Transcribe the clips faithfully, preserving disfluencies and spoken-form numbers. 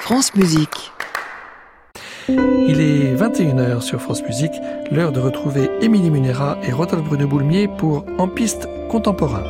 France Musique. Il est vingt et une heures sur France Musique, l'heure de retrouver Émilie Munera et Rodolphe Bruneboulmier pour En piste contemporain.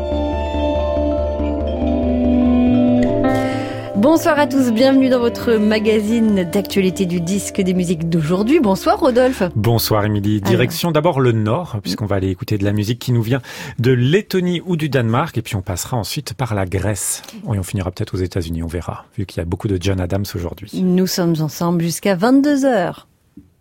Bonsoir à tous, bienvenue dans votre magazine d'actualité du disque des musiques d'aujourd'hui. Bonsoir Rodolphe. Bonsoir Émilie. Direction Alors. d'abord le Nord, puisqu'on va aller écouter de la musique qui nous vient de Lettonie ou du Danemark, et puis on passera ensuite par la Grèce. Et on finira peut-être aux États-Unis, on verra, vu qu'il y a beaucoup de John Adams aujourd'hui. Nous sommes ensemble jusqu'à vingt-deux heures.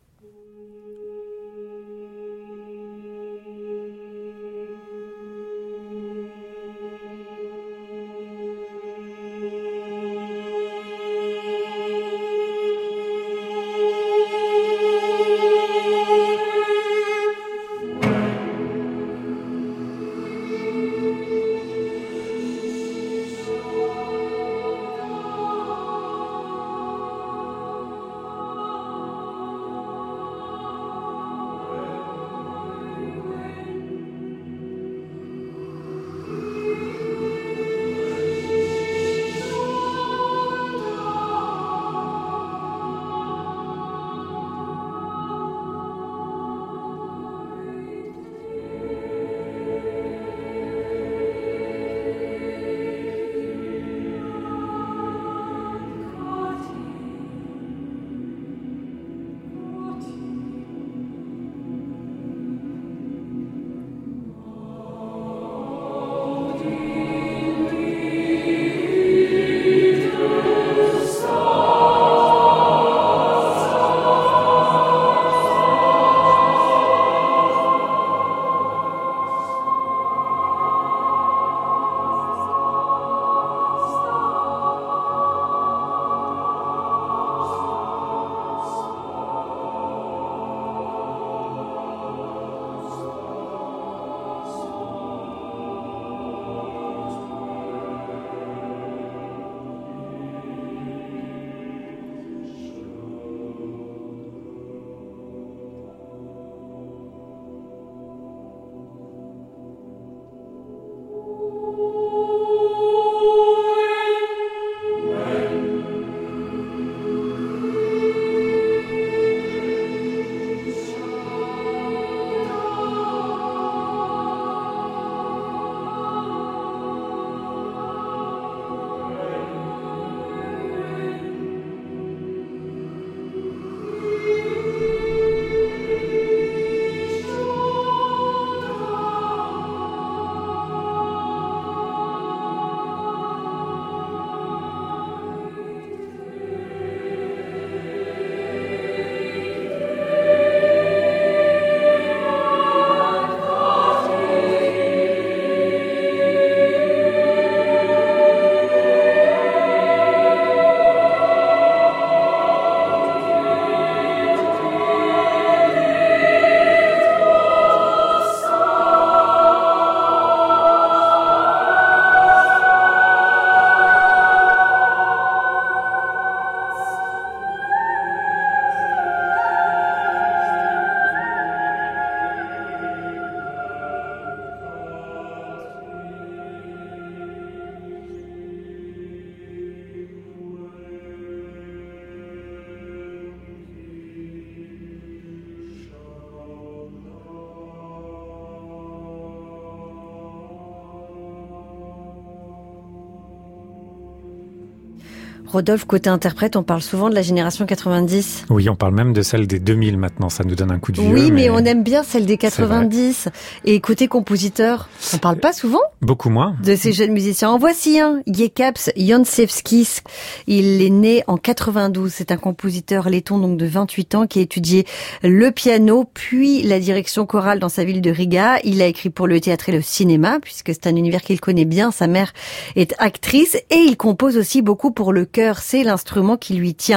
Rodolphe, côté interprète, on parle souvent de la génération quatre-vingt-dix. Oui, on parle même de celle des deux mille maintenant, ça nous donne un coup de vieux. Oui, mais, mais on aime bien celle des quatre-vingt-dix. Et côté compositeur, on parle pas souvent Beaucoup moins. De ces jeunes musiciens. En voici un, Jekaps Jancevskis. Il est né en quatre-vingt-douze. C'est un compositeur letton donc de vingt-huit ans qui a étudié le piano, puis la direction chorale dans sa ville de Riga. Il a écrit pour le théâtre et le cinéma, puisque c'est un univers qu'il connaît bien. Sa mère est actrice et il compose aussi beaucoup pour le chœur. C'est l'instrument qui lui tient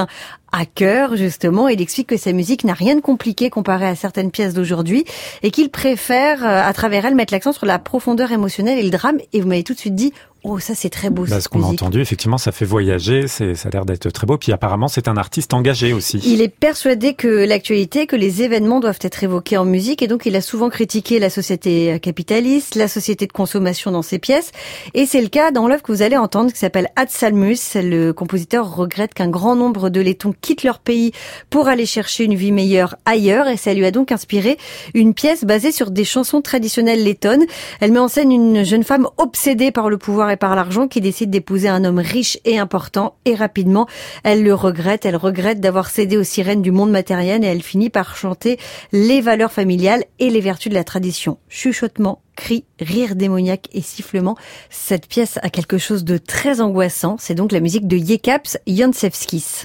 à cœur, justement. Il explique que sa musique n'a rien de compliqué comparé à certaines pièces d'aujourd'hui et qu'il préfère, à travers elle, mettre l'accent sur la profondeur émotionnelle et le drame. Et vous m'avez tout de suite dit, oh, ça c'est très beau, bah, cette ce qu'on musique. a entendu, effectivement, ça fait voyager, c'est, ça a l'air d'être très beau. Puis apparemment, c'est un artiste engagé aussi. Il est persuadé que l'actualité, que les événements doivent être évoqués en musique, et donc il a souvent critiqué la société capitaliste, la société de consommation dans ses pièces. Et c'est le cas dans l'œuvre que vous allez entendre, qui s'appelle Ad Salmus. Le compositeur regrette qu'un grand nombre de lettons quittent leur pays pour aller chercher une vie meilleure ailleurs, et ça lui a donc inspiré une pièce basée sur des chansons traditionnelles lettonnes. Elle met en scène une jeune femme obsédée par le pouvoir et par l'argent qui décide d'épouser un homme riche et important, et rapidement elle le regrette, elle regrette d'avoir cédé aux sirènes du monde matériel, et elle finit par chanter les valeurs familiales et les vertus de la tradition. Chuchotement, cris, rires démoniaques et sifflements, cette pièce a quelque chose de très angoissant. C'est donc la musique de Jekaps Jancevskis.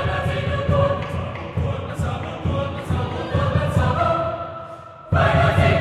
Bye.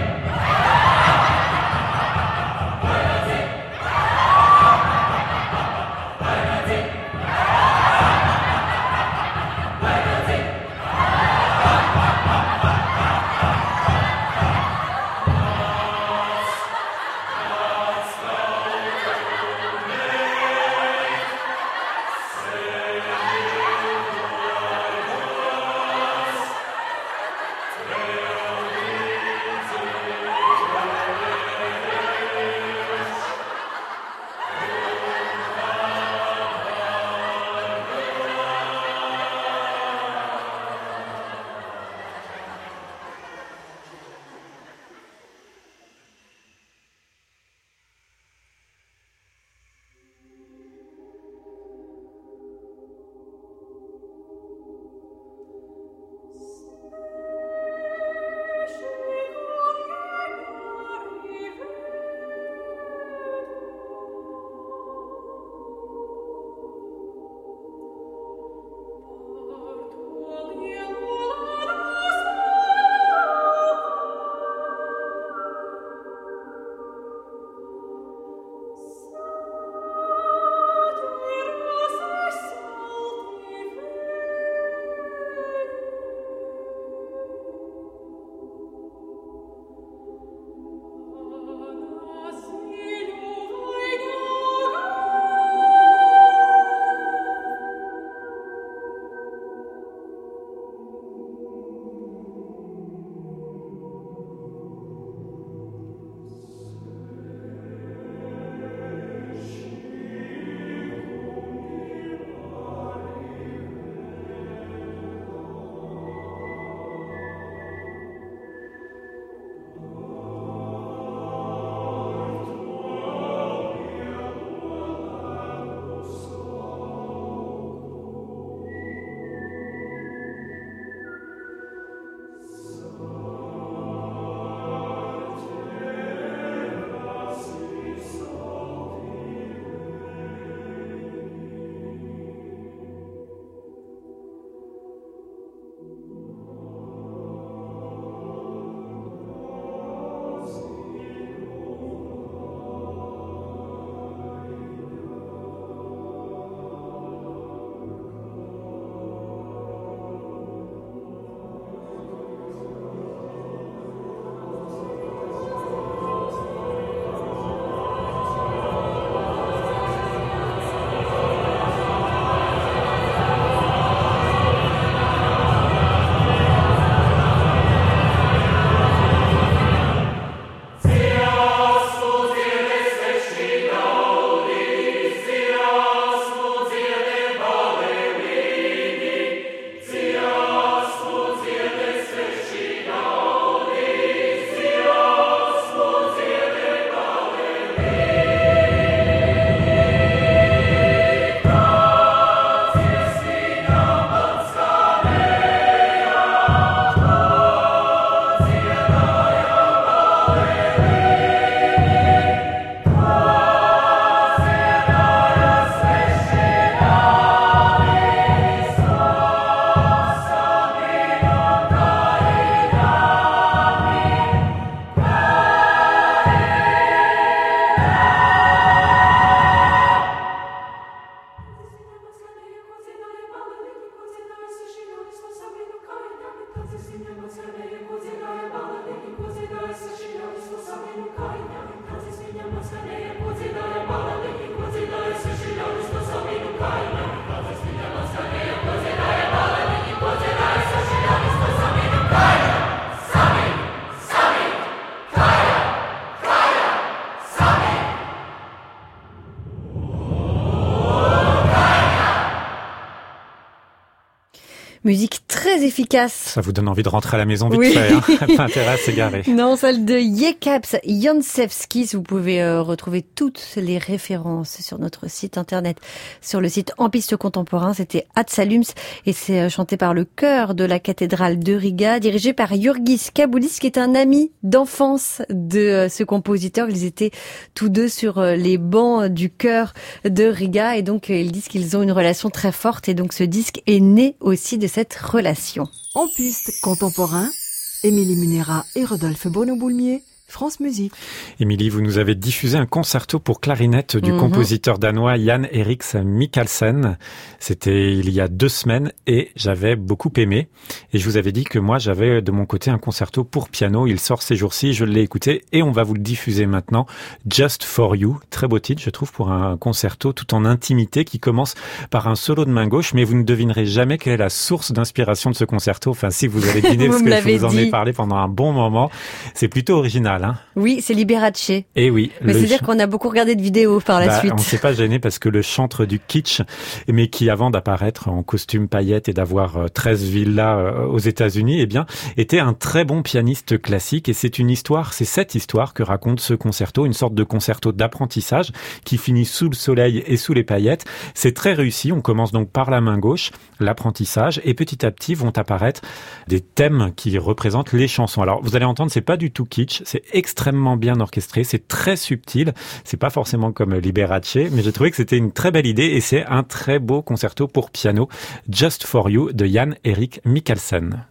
Musique très efficace. Ça vous donne envie de rentrer à la maison vite oui. fait, hein. Pas intérêt à s'égarer. Non, celle de Yekaps Jancevskis. Vous pouvez euh, retrouver toutes les références sur notre site internet, sur le site En Piste Contemporain. C'était Atsalums et c'est euh, chanté par le chœur de la cathédrale de Riga, dirigé par Jurgis Kaboulis, qui est un ami d'enfance de euh, ce compositeur. Ils étaient tous deux sur euh, les bancs du chœur de Riga et donc euh, ils disent qu'ils ont une relation très forte et donc ce disque est né aussi de cette relation. En Piste Contemporain, Émilie Munera et Rodolphe Bruno-Boulmier, France Musique. Émilie, vous nous avez diffusé un concerto pour clarinette du mm-hmm. compositeur danois Jan Eriks Mikkelsen. C'était il y a deux semaines et j'avais beaucoup aimé. Et je vous avais dit que moi, j'avais de mon côté un concerto pour piano. Il sort ces jours-ci, je l'ai écouté et on va vous le diffuser maintenant. Just for You. Très beau titre, je trouve, pour un concerto tout en intimité qui commence par un solo de main gauche. Mais vous ne devinerez jamais quelle est la source d'inspiration de ce concerto. Enfin, si vous avez deviné, parce que je vous en ai parlé pendant un bon moment. C'est plutôt original. Hein. Oui, c'est Liberace. Et oui. Mais c'est-à-dire ch... qu'on a beaucoup regardé de vidéos par la bah, suite. On ne s'est pas gêné parce que le chantre du kitsch, mais qui avant d'apparaître en costume paillettes et d'avoir treize villas aux États-Unis, eh bien, était un très bon pianiste classique. Et c'est une histoire, c'est cette histoire que raconte ce concerto, une sorte de concerto d'apprentissage qui finit sous le soleil et sous les paillettes. C'est très réussi. On commence donc par la main gauche, l'apprentissage, et petit à petit vont apparaître des thèmes qui représentent les chansons. Alors, vous allez entendre, c'est pas du tout kitsch, c'est extrêmement bien orchestré, c'est très subtil, c'est pas forcément comme Liberace, mais j'ai trouvé que c'était une très belle idée et c'est un très beau concerto pour piano, Just for You de Jan Erik Mikkelsen.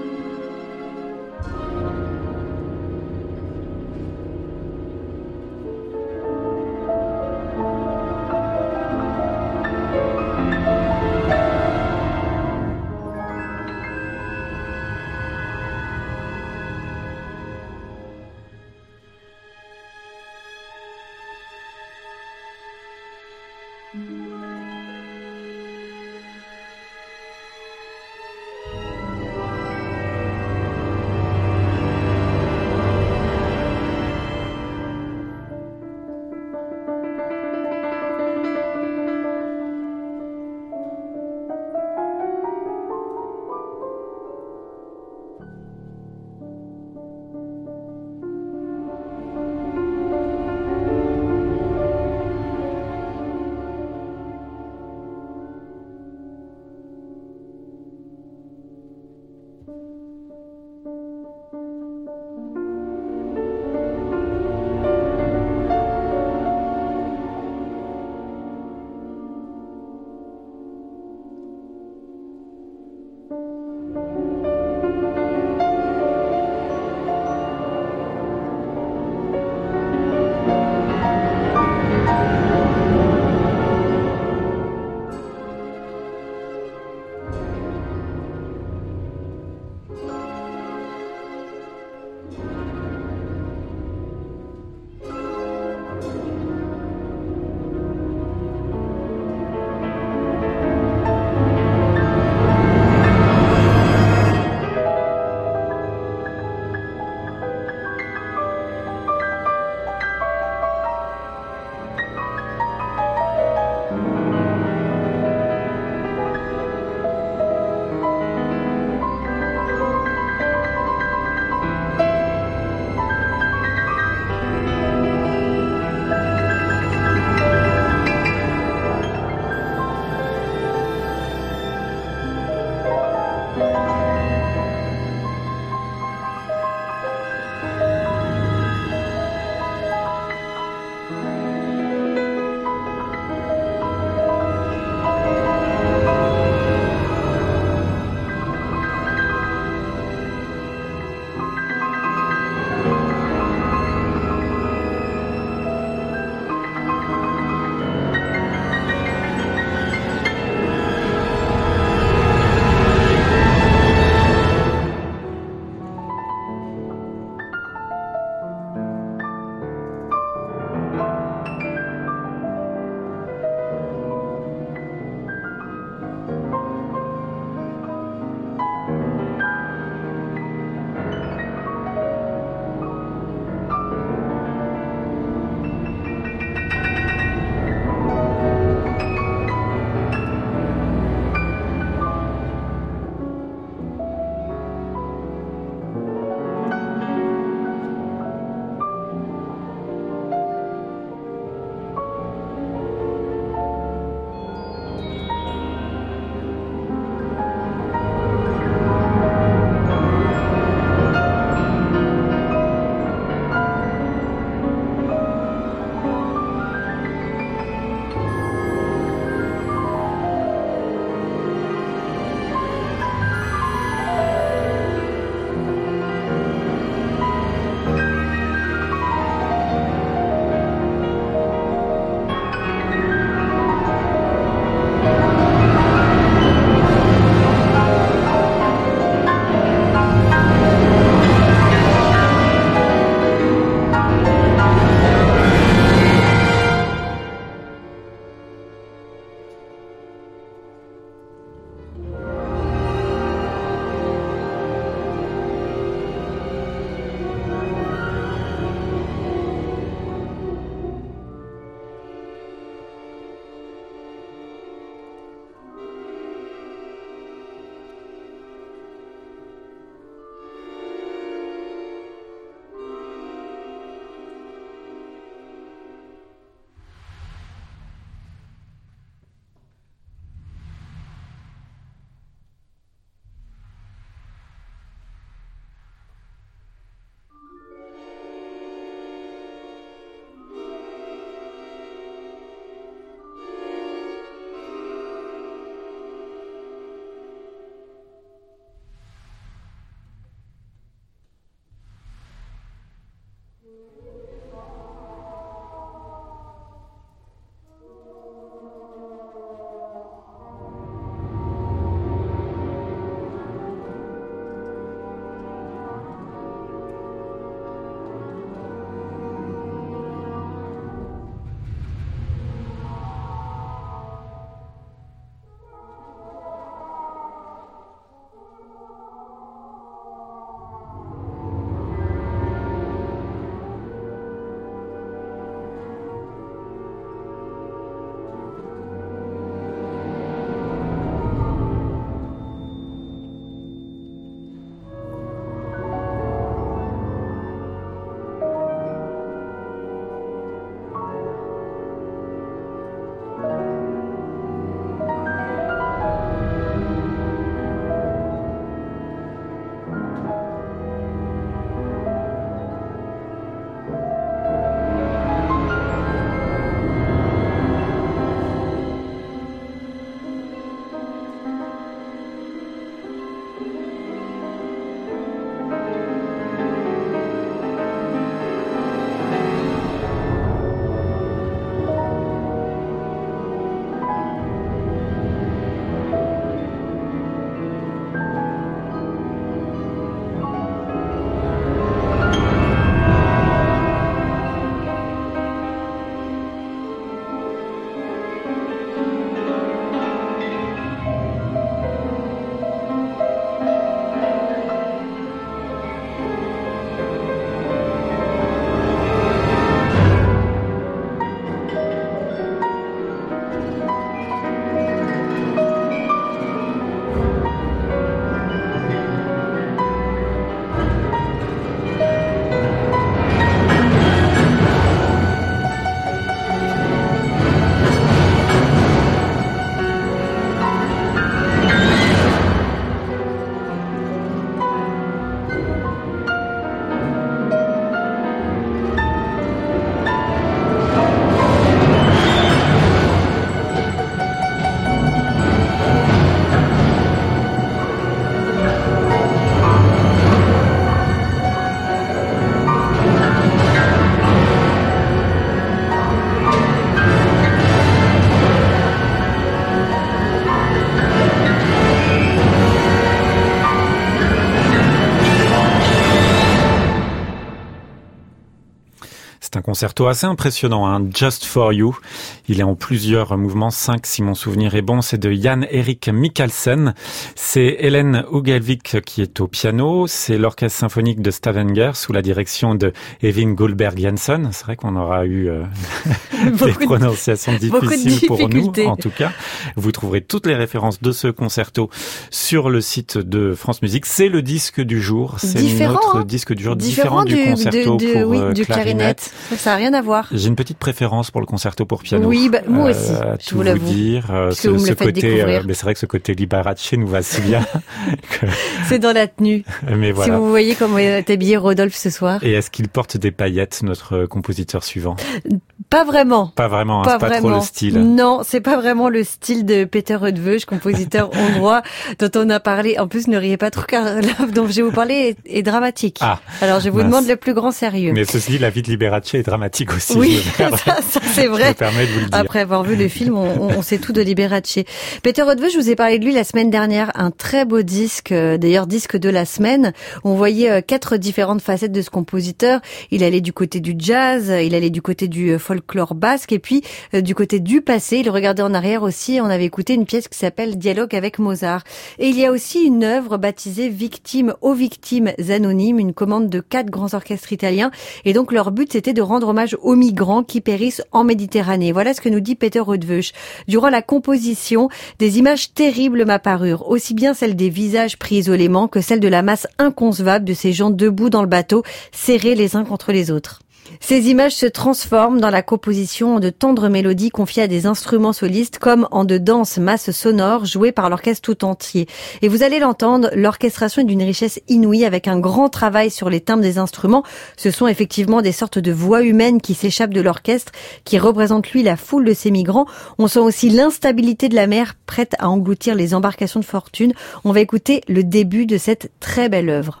C'est un concerto assez impressionnant, hein, Just for You. Il est en plusieurs mouvements, cinq si mon souvenir est bon. C'est de Jan Erik Mikkelsen. C'est Hélène Ugelvik qui est au piano. C'est l'orchestre symphonique de Stavanger sous la direction de Evin Gullberg Jensen. C'est vrai qu'on aura eu euh, des prononciations difficiles pour nous, en tout cas. Vous trouverez toutes les références de ce concerto sur le site de France Musique. C'est le disque du jour. C'est différent, notre hein disque du jour, différent, différent du, du concerto de, de, pour oui, euh, du clarinette. clarinette. Ça n'a rien à voir. J'ai une petite préférence pour le concerto pour piano. Oui, bah, moi aussi, euh, je vous l'avoue. dire, euh, ce, vous me ce le faites côté, découvrir. euh, mais c'est vrai que ce côté Liberace nous va si bien. que... C'est dans la tenue. Mais voilà. Si vous voyez comment est habillé Rodolphe ce soir. Et est-ce qu'il porte des paillettes, notre compositeur suivant? Pas vraiment. Pas vraiment, hein, pas c'est pas vraiment. trop le style. Non, c'est pas vraiment le style de Peter Rödvös, compositeur hongrois, dont on a parlé. En plus, ne riez pas trop, car l'œuvre dont je vais vous parler est, est dramatique. Ah, alors, je vous mince. demande le plus grand sérieux. Mais ceci dit, la vie de Liberace est dramatique aussi. Oui, je me ça, ça c'est vrai. Je me permets de vous le dire. Après avoir vu le film, on, on sait tout de Liberace. Peter Rödvös, je vous ai parlé de lui la semaine dernière. Un très beau disque, d'ailleurs disque de la semaine. On voyait quatre différentes facettes de ce compositeur. Il allait du côté du jazz, il allait du côté du folklore basque, et puis euh, du côté du passé. Il regardait en arrière aussi. On avait écouté une pièce qui s'appelle Dialogue avec Mozart. Et il y a aussi une œuvre baptisée Victimes aux victimes anonymes, une commande de quatre grands orchestres italiens. Et donc leur but, c'était de rendre hommage aux migrants qui périssent en Méditerranée. Voilà ce que nous dit Peter Rödvös. Durant la composition, des images terribles m'apparurent, aussi bien celles des visages pris isolément que celles de la masse inconcevable de ces gens debout dans le bateau, serrés les uns contre les autres. Ces images se transforment dans la composition en de tendres mélodies confiées à des instruments solistes, comme en de denses masses sonores jouées par l'orchestre tout entier. Et vous allez l'entendre, l'orchestration est d'une richesse inouïe, avec un grand travail sur les timbres des instruments. Ce sont effectivement des sortes de voix humaines qui s'échappent de l'orchestre, qui représentent lui la foule de ces migrants. On sent aussi l'instabilité de la mer, prête à engloutir les embarcations de fortune. On va écouter le début de cette très belle œuvre.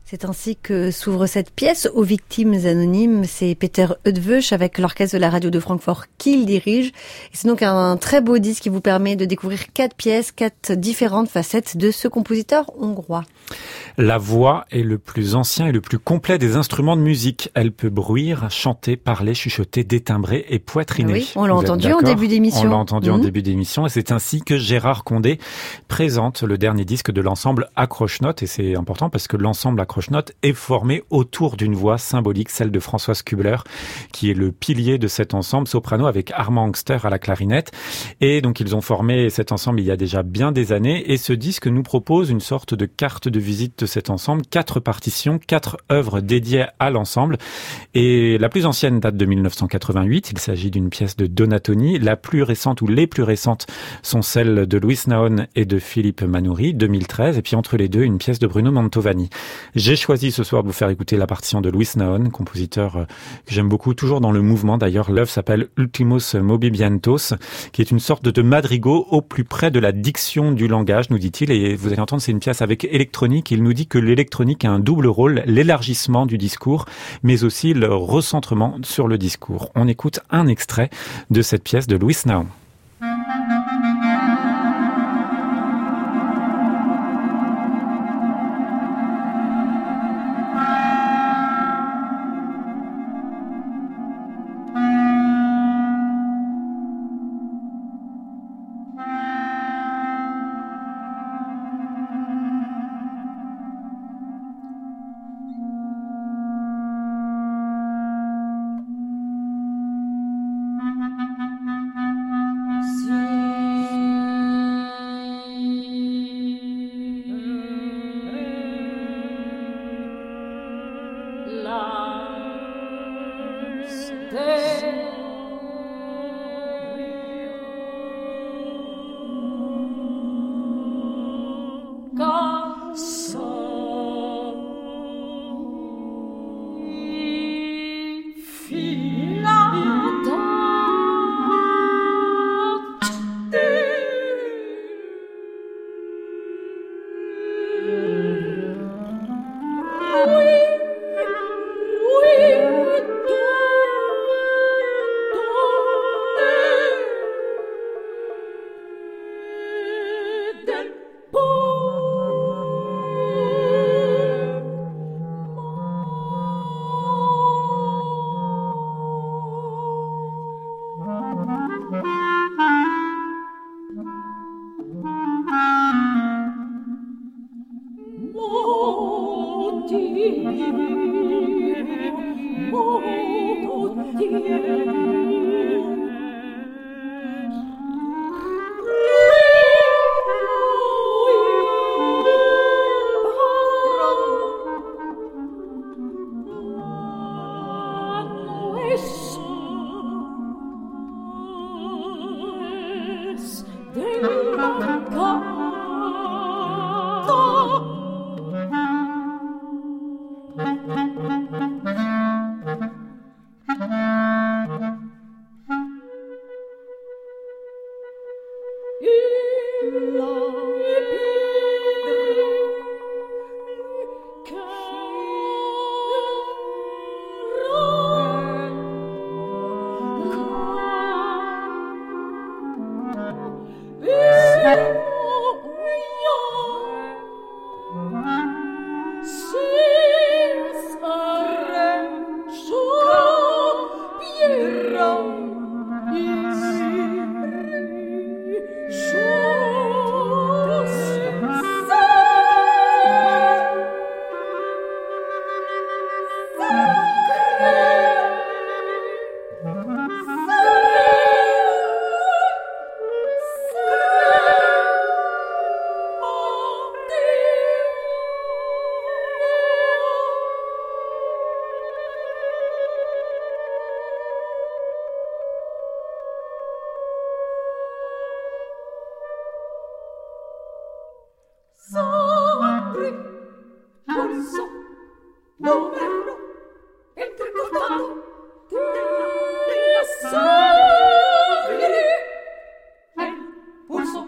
C'est ainsi que s'ouvre cette pièce aux victimes anonymes. C'est Peter Eötvös avec l'orchestre de la radio de Francfort qui le dirige. Et c'est donc un très beau disque qui vous permet de découvrir quatre pièces, quatre différentes facettes de ce compositeur hongrois. La voix est le plus ancien et le plus complet des instruments de musique. Elle peut bruire, chanter, parler, chuchoter, détimbrer et poitriner. Oui, on l'a entendu en début d'émission. On l'a entendu mmh. en début d'émission et c'est ainsi que Gérard Condé présente le dernier disque de l'ensemble Accroche-Notes. Et c'est important parce que l'ensemble Accroche-Notes est formé autour d'une voix symbolique, celle de Françoise Kubler, qui est le pilier de cet ensemble soprano avec Armand Angster à la clarinette. Et donc ils ont formé cet ensemble il y a déjà bien des années et ce disque nous propose une sorte de carte de visite de cet ensemble, quatre partitions, quatre œuvres dédiées à l'ensemble. Et la plus ancienne date de mille neuf cent quatre-vingt-huit, il s'agit d'une pièce de Donatoni. La plus récente ou les plus récentes sont celles de Luis Naon et de Philippe Mannouri, deux mille treize, et puis entre les deux, une pièce de Bruno Mantovani. J'ai choisi ce soir de vous faire écouter la partition de Luis Naon, compositeur que j'aime beaucoup, toujours dans le mouvement d'ailleurs. L'œuvre s'appelle Ultimos Movimentos, qui est une sorte de madrigal au plus près de la diction du langage, nous dit-il, et vous allez entendre, c'est une pièce avec électronique. Il nous dit que l'électronique a un double rôle, l'élargissement du discours, mais aussi le recentrement sur le discours. On écoute un extrait de cette pièce de Luis Naon.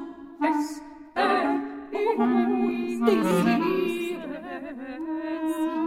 Desire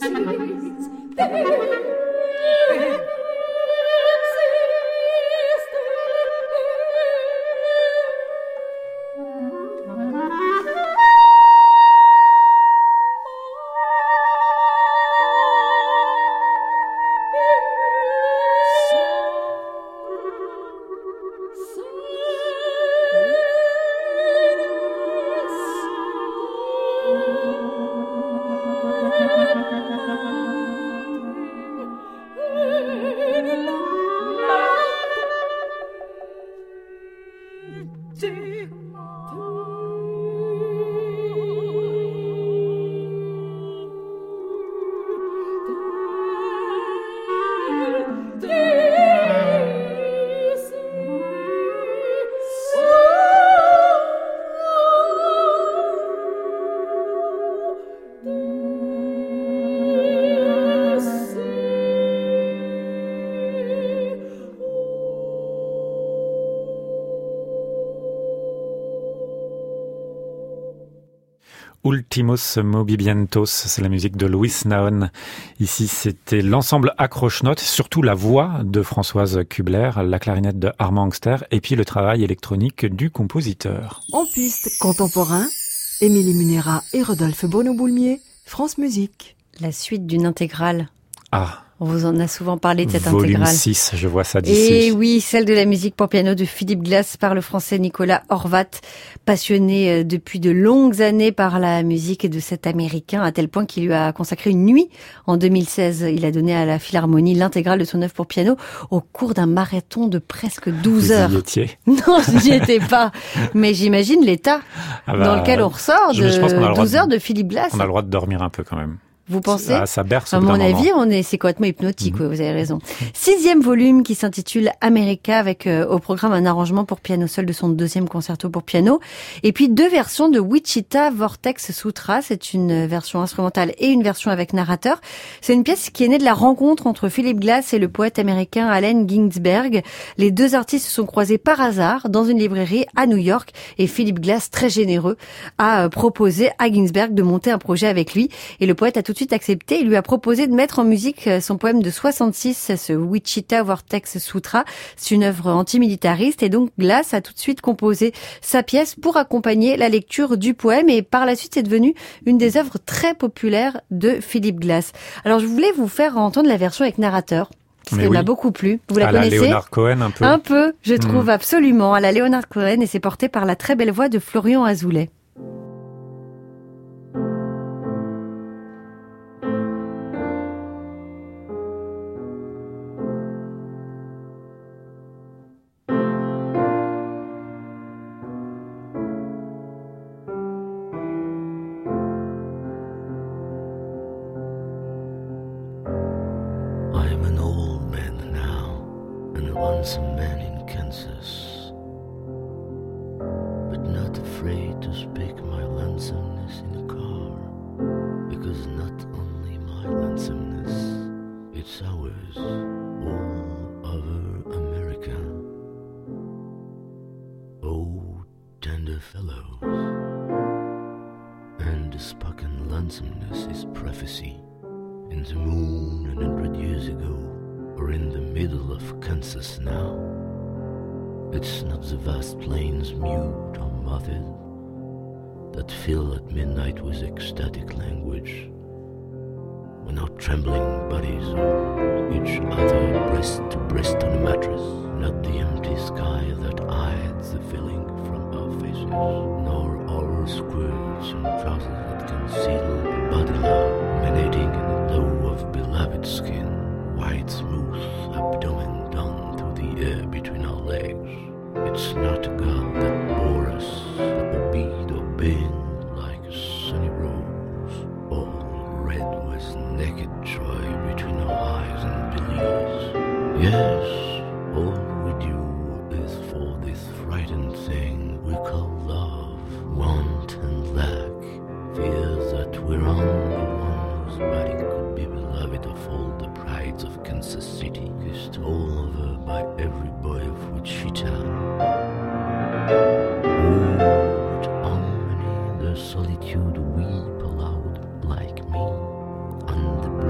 Ultimos Movimentos, c'est la musique de Luis Naon. Ici, c'était l'ensemble accroche-notes, surtout la voix de Françoise Kubler, la clarinette de Armand Angster et puis le travail électronique du compositeur. En piste contemporain, Émilie Munera et Rodolphe Bono-Boulmier, France Musique. La suite d'une intégrale. Ah. On vous en a souvent parlé de cette Volume intégrale. Volume six, je vois ça d'ici. Et oui, celle de la musique pour piano de Philippe Glass par le français Nicolas Horvat, passionné depuis de longues années par la musique de cet Américain, à tel point qu'il lui a consacré une nuit en deux mille seize. Il a donné à la Philharmonie l'intégrale de son œuvre pour piano au cours d'un marathon de presque douze heures. Vous y étiez ? Non, je n'y étais pas. Mais j'imagine l'état ah bah, dans lequel on ressort de je, je douze heures de Philippe Glass. On a le droit de dormir un peu quand même. Vous pensez? Ah, ça berce. À mon avis, moment. on est, c'est complètement hypnotique. Mmh. Oui, vous avez raison. Sixième volume qui s'intitule America avec euh, au programme un arrangement pour piano seul de son deuxième concerto pour piano. Et puis deux versions de Wichita Vortex Sutra. C'est une version instrumentale et une version avec narrateur. C'est une pièce qui est née de la rencontre entre Philip Glass et le poète américain Allen Ginsberg. Les deux artistes se sont croisés par hasard dans une librairie à New York et Philip Glass, très généreux, a proposé à Ginsberg de monter un projet avec lui. Et le poète a tout de suite accepté. Il lui a proposé de mettre en musique son poème de soixante-six, ce Wichita Vortex Sutra. C'est une œuvre antimilitariste et donc Glass a tout de suite composé sa pièce pour accompagner la lecture du poème et par la suite c'est devenu une des œuvres très populaires de Philip Glass. Alors je voulais vous faire entendre la version avec narrateur. Parce qu'elle oui. m'a beaucoup plu. Vous la à connaissez? À la Leonard Cohen un peu. Un peu, je trouve mmh. absolument. À la Leonard Cohen et c'est porté par la très belle voix de Florian Azoulay. Once a man in Kansas, but not afraid to speak my lonesomeness in a car, because not only my lonesomeness, it's ours, all over America. Oh, tender fellows, and the spoken lonesomeness is prophecy. In the moon a hundred years ago, or in the middle of Kansas now. It's not the vast plains mute or mottled that fill at midnight with ecstatic language, when our trembling bodies hold each other breast to breast on a mattress, not the empty sky that hides the feeling from our faces, nor our skirts and trousers that conceal the body love emanating in the glow of beloved skin, white smooth abdomen down through the air between our legs. It's not a God that bore us at the bead or bend like a sunny rose, all red with naked joy between our eyes and beliefs. Yes, all we do is for this frightened thing we call love, want and lack, fear that we're only one whose body could be beloved of all the prides of Kansas City, kissed all over by every boy of Wichita. Oh, with harmony, the solitude weep aloud like me, on the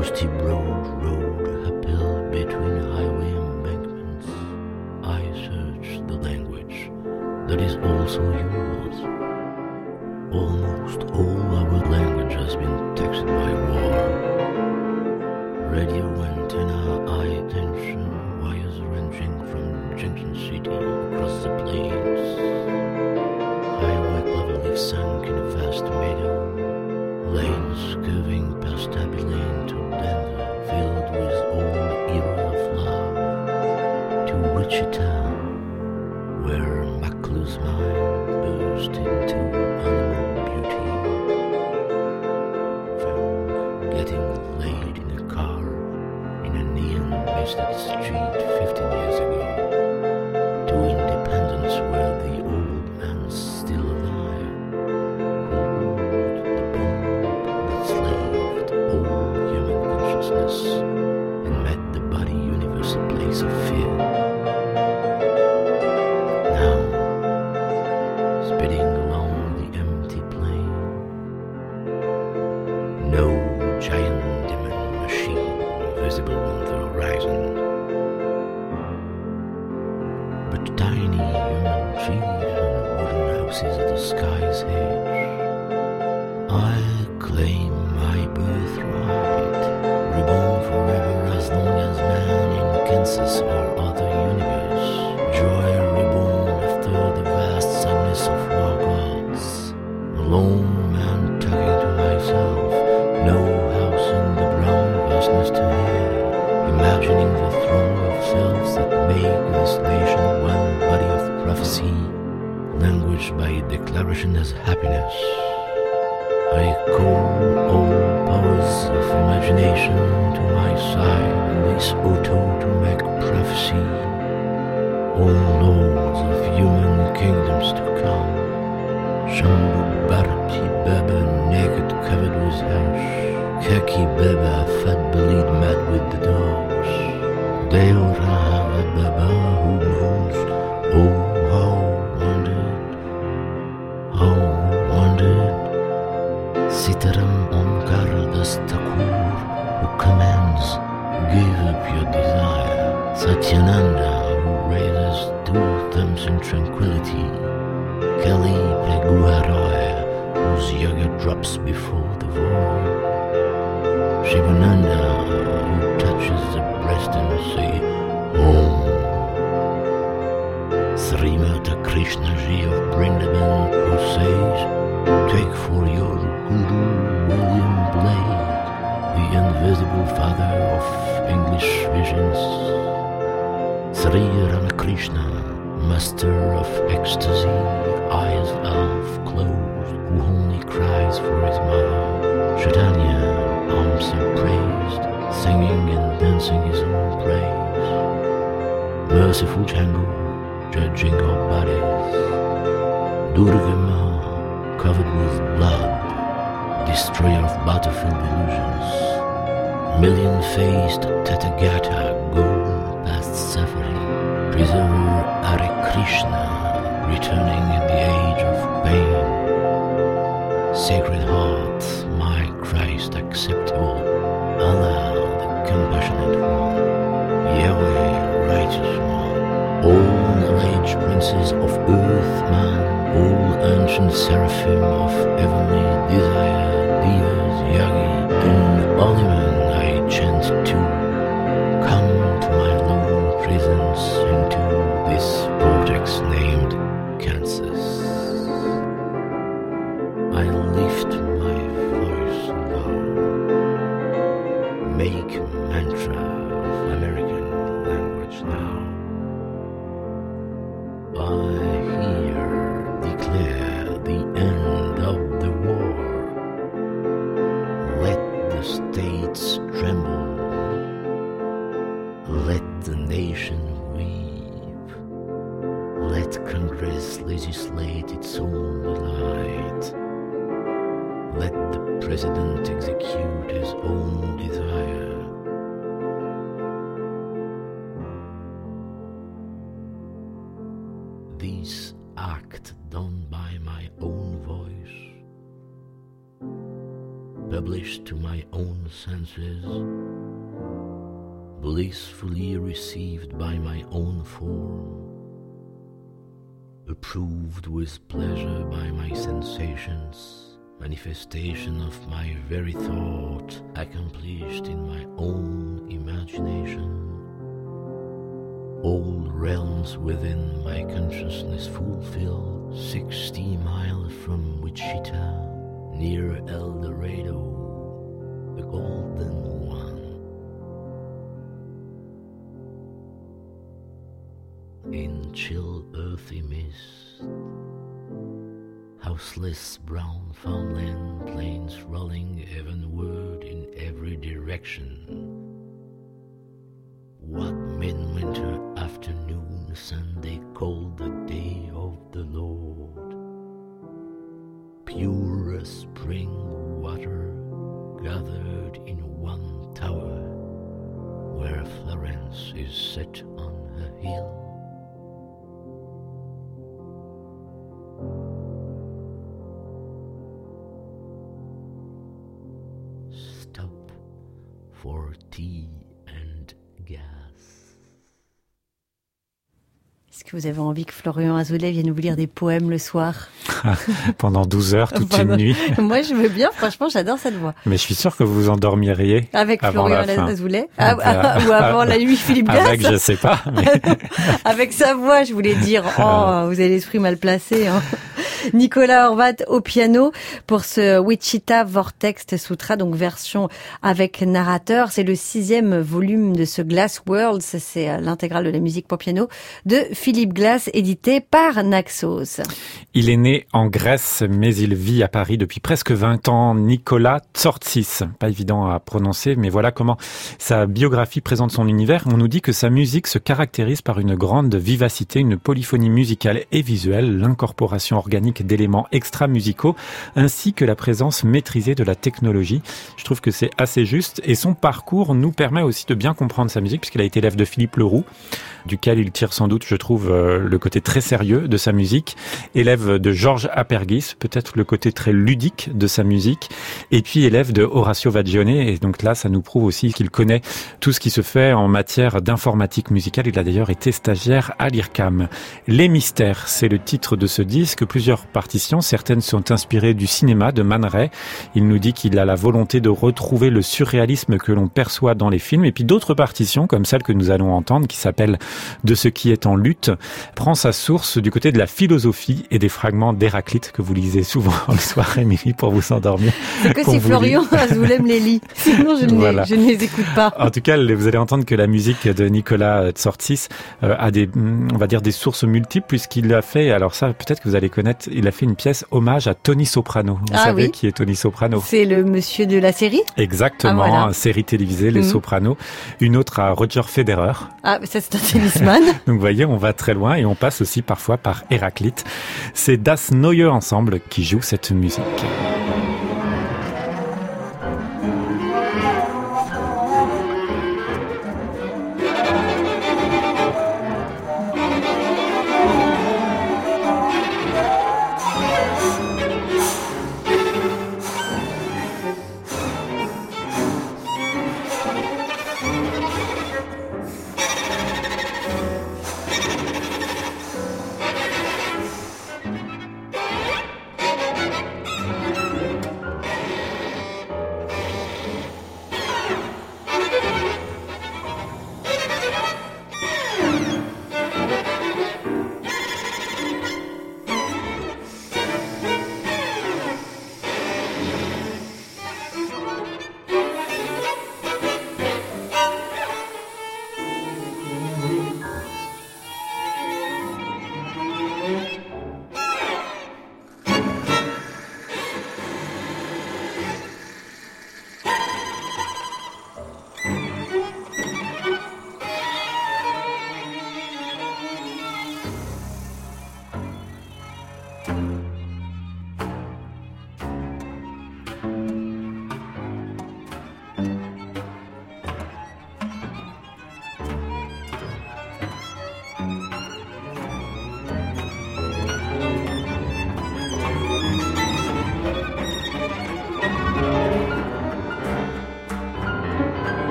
rusty broad road uphill between highway embankments, I search the language that is also yours. Almost all our language has been taxed by war. Radio antenna, high tension, wires ranging from Junction City across the plains. Highway cloverleaf sunk in a vast meadow, lanes curving past Abilene to Denver, filled with all era of love, to Wichita, where McClure's mind burst into animal beauty. Found getting laid in a car in a neon-misted street fifteen years ago, to Independence, where the old man's still alive, who ruled the bomb that slaved all human consciousness and made the body universe a place of fear. Now, speeding along the empty plain, no giant demon machine visible on the horizon, but tiny human trees and wooden houses at the sky's edge. I claim my birthright, reborn forever as long as man in Kansas or other universe. Joy reborn after the vast sadness of war gods. A lone man talking to myself, no house in the brown vastness to hear, imagining the throng of selves that make this nation one body of prophecy, language by declaration as happiness. I call all powers of imagination to my side in this auto to make prophecy. All lords of human kingdoms to come. Shambhu Bharati Baba naked covered with hash, Kaki Baba fat-bellied mad with the dogs, Deo Rahava Baba who knows, oh how wondered, how wondered. Sitaram Omkar Das Thakur, who commands, give up your desire. Satyananda, who raises two thumbs in tranquility. Kali Praguharoya, whose yoga drops before the void. Shivananda, who touches the breast and say, Om. Srimata Krishnaji of Vrindavan, who says, take for your Guru William Blade, the invisible father of English visions. Sri Ramakrishna, master of ecstasy, eyes half closed, who only cries for his mother. Chaitanya, arms upraised, singing and dancing his own praise. Merciful Django, judging our bodies. Durga Ma, covered with blood, destroyer of battlefield illusions. Million-faced Tathagata, golden past suffering. Preserver Hare Krishna, returning in the age of pain. Sacred Heart, my Christ acceptable. Allah, the compassionate one. Yahweh, righteous one. All knowledge princes of earth, man. All ancient seraphim of heavenly desire, divas, yagi, and holy men I chant to. Come to my lone presence into this vortex named Kansas. I lift my voice low, make mantra of American language now. I here declare the end of the war. Let the states tremble, let the nation weep, let Congress legislate its own delight, let the President execute his own desire. This act done by my own voice published to my own senses, blissfully received by my own form, approved with pleasure by my sensations, manifestation of my very thought, accomplished in my own imagination, all realms within my consciousness fulfilled, sixty miles from Wichita, near El Dorado, the golden one. In chill earthy mist, houseless brown farmland plains rolling heavenward in every direction. What midwinter afternoon Sunday called the day of the Lord. Pure spring water gathered in one tower, where Florence is set on a hill. Stop for tea and gas. Est-ce que vous avez envie que Florian Azoulay vienne vous lire des poèmes le soir? Pendant douze heures, toute Pendant... une nuit. Moi, je veux bien. Franchement, j'adore cette voix. Mais je suis sûr que vous vous endormiriez. Avec avant Florian la fin. Azoulay ah, ah, Ou avant la nuit Philippe Glass. Avec, je sais pas. Mais... Avec sa voix, je voulais dire, oh, vous avez l'esprit mal placé. Hein. Nicolas Horvat au piano pour ce Wichita Vortex Sutra, donc version avec narrateur. C'est le sixième volume de ce Glass Worlds, c'est l'intégrale de la musique pour piano de Philippe Glass, édité par Naxos. Il est né en Grèce, mais il vit à Paris depuis presque vingt ans. Nicolas Tzortzis, pas évident à prononcer, mais voilà comment sa biographie présente son univers. On nous dit que sa musique se caractérise par une grande vivacité, une polyphonie musicale et visuelle, l'incorporation organique d'éléments extra-musicaux, ainsi que la présence maîtrisée de la technologie. Je trouve que c'est assez juste, et son parcours nous permet aussi de bien comprendre sa musique, puisqu'il a été élève de Philippe Leroux, duquel il tire sans doute, je trouve, le côté très sérieux de sa musique, élève de Georges Apergis, peut-être le côté très ludique de sa musique, et puis élève de Horacio Vagione, et donc là, ça nous prouve aussi qu'il connaît tout ce qui se fait en matière d'informatique musicale. Il a d'ailleurs été stagiaire à l'I R C A M. Les Mystères, c'est le titre de ce disque, plusieurs partitions, certaines sont inspirées du cinéma de Man Ray. Il nous dit qu'il a la volonté de retrouver le surréalisme que l'on perçoit dans les films, et puis d'autres partitions, comme celle que nous allons entendre, qui s'appelle De ce qui est en lutte, prend sa source du côté de la philosophie et des fragments d'Héraclite que vous lisez souvent le soir, Émilie, pour vous endormir. C'est que si Florian Azoulay me les lit, sinon je ne, voilà. les, je ne les écoute pas. En tout cas, vous allez entendre que la musique de Nicolas Tzortzis euh, a des, on va dire, des sources multiples, puisqu'il a fait, alors ça, peut-être que vous allez connaître, il a fait une pièce hommage à Tony Soprano. Vous ah, savez oui. qui est Tony Soprano? C'est le monsieur de la série? Exactement, ah, voilà. Série télévisée, Les mmh. Sopranos. Une autre à Roger Federer. Ah, ça c'est un tennisman. Donc vous voyez, on va très loin et on passe aussi parfois par Héraclite. C'est Das Neue Ensemble qui joue cette musique.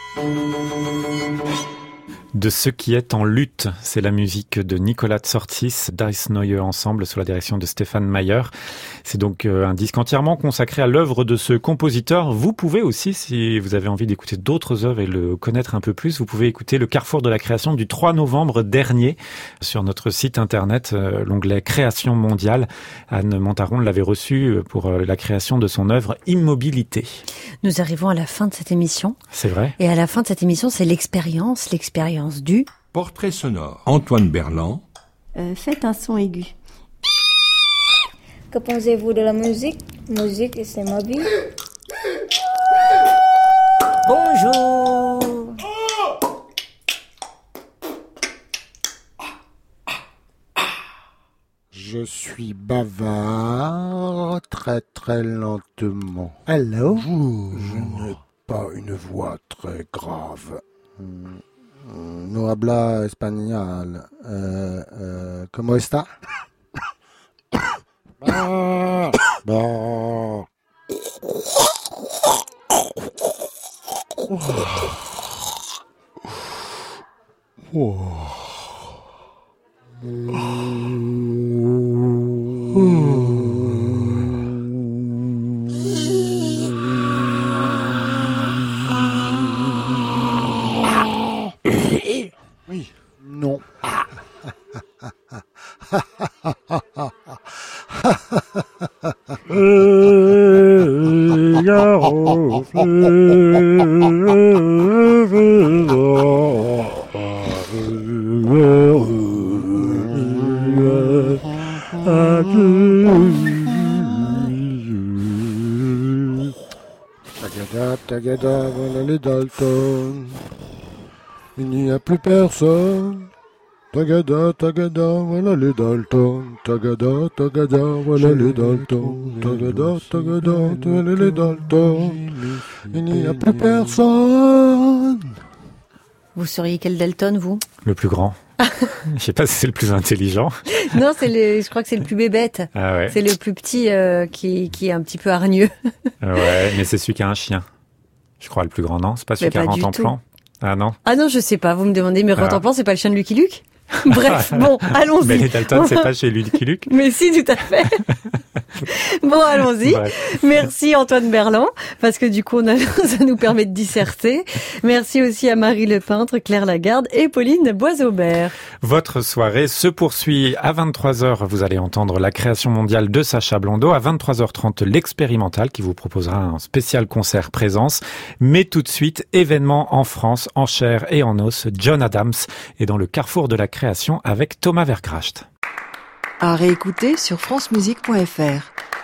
De ce qui est en lutte, c'est la musique de Nicolas Tsortis, Dice Neue Ensemble sous la direction de Stéphane Mayer. C'est donc un disque entièrement consacré à l'œuvre de ce compositeur. Vous pouvez aussi, si vous avez envie d'écouter d'autres œuvres et le connaître un peu plus, vous pouvez écouter le Carrefour de la création du trois novembre dernier sur notre site internet, l'onglet Création mondiale. Anne Montaron l'avait reçu pour la création de son œuvre Immobilité. Nous arrivons à la fin de cette émission. C'est vrai. Et à la fin de cette émission, c'est l'expérience, l'expérience du portrait sonore. Antoine Berland. Euh, faites un son aigu. Que pensez-vous de la musique? Musique, c'est ma vie. Bonjour. Je suis bavard très très lentement. Hello. Je n'ai pas une voix très grave. No habla español. Euh, euh, ¿Cómo está? Bah, bah. Oh. Oui, non. Tagada, tagada, voilà les Dalton. Il n'y a plus personne. Tagada, tagada, voilà les Dalton. Tagada, tagada, voilà les Dalton. Tagada, tagada, voilà les Dalton. Il n'y a plus personne. Vous seriez quel Dalton, vous? Le plus grand. Je sais pas si c'est le plus intelligent. Non, c'est le, je crois que c'est le plus bébête. Ah ouais. C'est le plus petit euh, qui, qui est un petit peu hargneux. Ouais, mais c'est celui qui a un chien. Je crois le plus grand, non? C'est pas celui Mais qui a pas rentre du en tout. plan? Ah non? Ah non, je sais pas, vous me demandez, mais Ah. Rentre-en-Plan, c'est pas le chien de Lucky Luke? Bref, bon, allons-y. Mais les Dalton, c'est pas chez Lucky Luke? Mais si, tout à fait. Bon, allons-y. Bref. Merci Antoine Berland, parce que du coup, on a, ça nous permet de disserter. Merci aussi à Marie Lepeintre, Claire Lagarde et Pauline Boisaubert. Votre soirée se poursuit à vingt-trois heures. Vous allez entendre la création mondiale de Sacha Blondeau. À vingt-trois heures trente, l'expérimental qui vous proposera un spécial concert présence. Mais tout de suite, événement en France, en chair et en os. John Adams est dans le carrefour de la création avec Thomas Vergracht. À réécouter sur francemusique point f r.